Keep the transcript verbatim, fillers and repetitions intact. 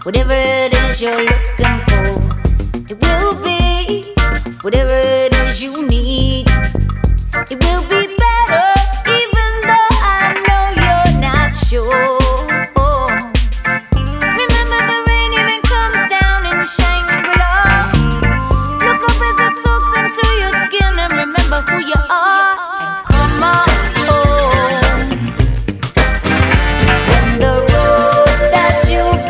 Whatever it is you're looking for, it will be. Whatever